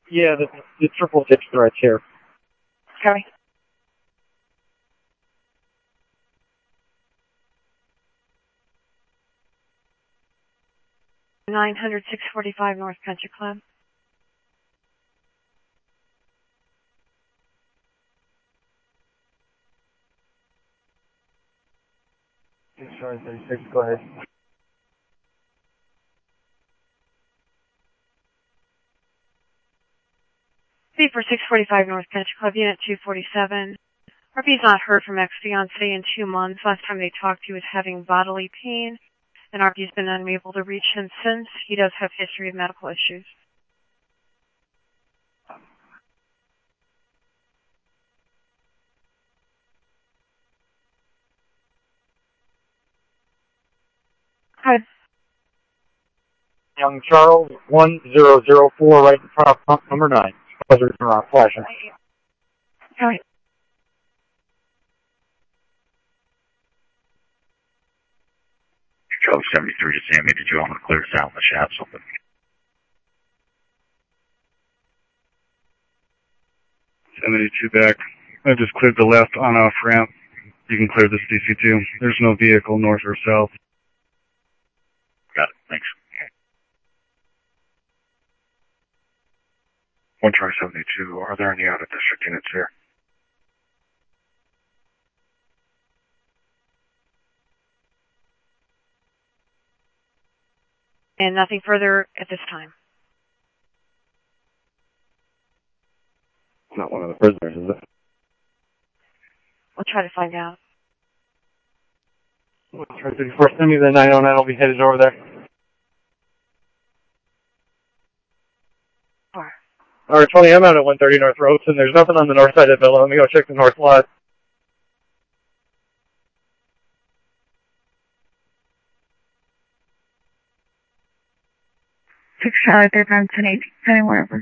Yeah, the triple ditch threats here. Okay. $900 645 North Country Club. Charlie 36, go ahead. B for 645 North Country Club, Unit 247. RP's not heard from ex-fiancé in 2 months. Last time they talked, he was having bodily pain, and RP's been unable to reach him since. He does have history of medical issues. Hi. Young Charles, 1004, right in front of pump number 9. Buzzers are flashing. Hi. Charlie 73 to Sammy, did you want to clear this out in the shaft something? 72 back. I just cleared the left on-off ramp. You can clear this DC2. There's no vehicle north or south. Got it, thanks. 1 Charlie 72, are there any out-of-district units here? And nothing further at this time. Not one of the prisoners, is it? We'll try to find out. Charlie 34, send me the 909, I'll be headed over there. Or Alright, 20, I'm out at 130 North Roads, and there's nothing on the north side of the building. Let me go check the north lot. Charlie 35, 10 wherever.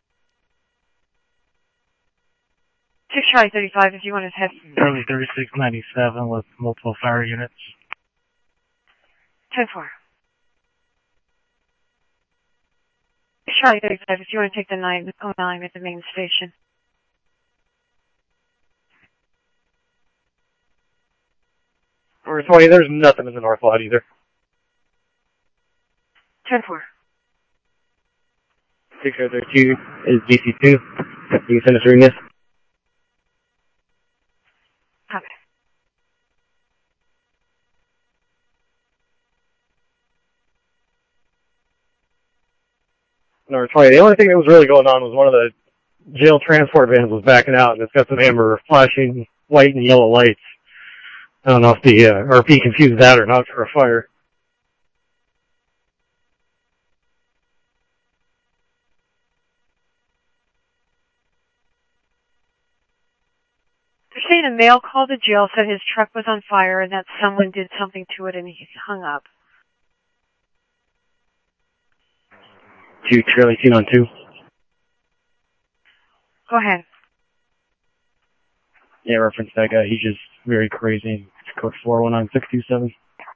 6 Charlie 35, if you want to head. Charlie 3697 with multiple fire units. 10-4. 6 Charlie 35, if you want to take the 909 at the main station. Alright, 20, there's nothing in the north lot either. 10-4. 6032 is DC2. You can send us reading this. Copy. Number 20. The only thing that was really going on was one of the jail transport vans was backing out, and it's got some amber flashing white and yellow lights. I don't know if the RP confused that or not for a fire. They're saying a male called the jail, said his truck was on fire, and that someone did something to it, and he hung up. 2 Charlie 292. Go ahead. Yeah, reference that guy. He's just very crazy. It's code 419627.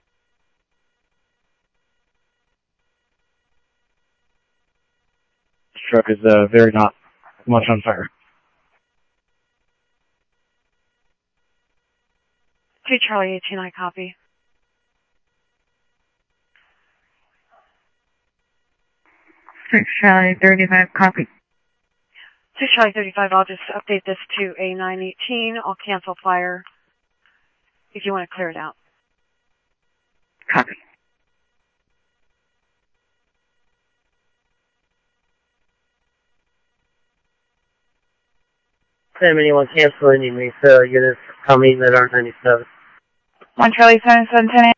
This truck is very not much on fire. 2 Charlie 18, I copy. 6 Charlie 35, copy. 6 Charlie 35, I'll just update this to A918. I'll cancel fire if you want to clear it out. Copy. Sam, anyone cancel any of these units coming that aren't 97? 1 Charlie 7710.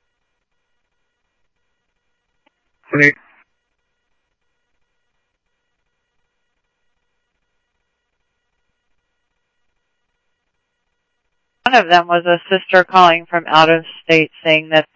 One of them was a sister calling from out of state saying that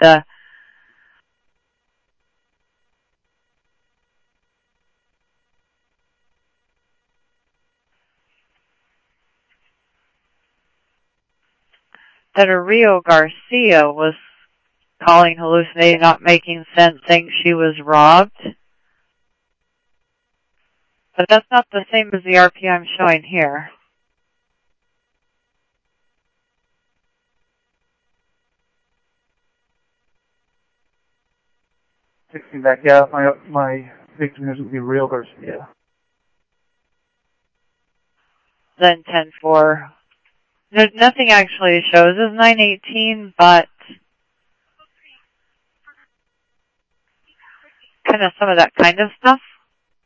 a Rio Garcia was calling, hallucinating, not making sense, saying she was robbed. But that's not the same as the RP I'm showing here. 16 back, yeah, my victim isn't the real Garcia. Then 10-4. Nothing actually shows as 918, but kind of some of that kind of stuff.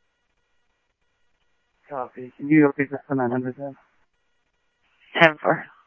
Copy. Can you update this to 900 then? 10-4.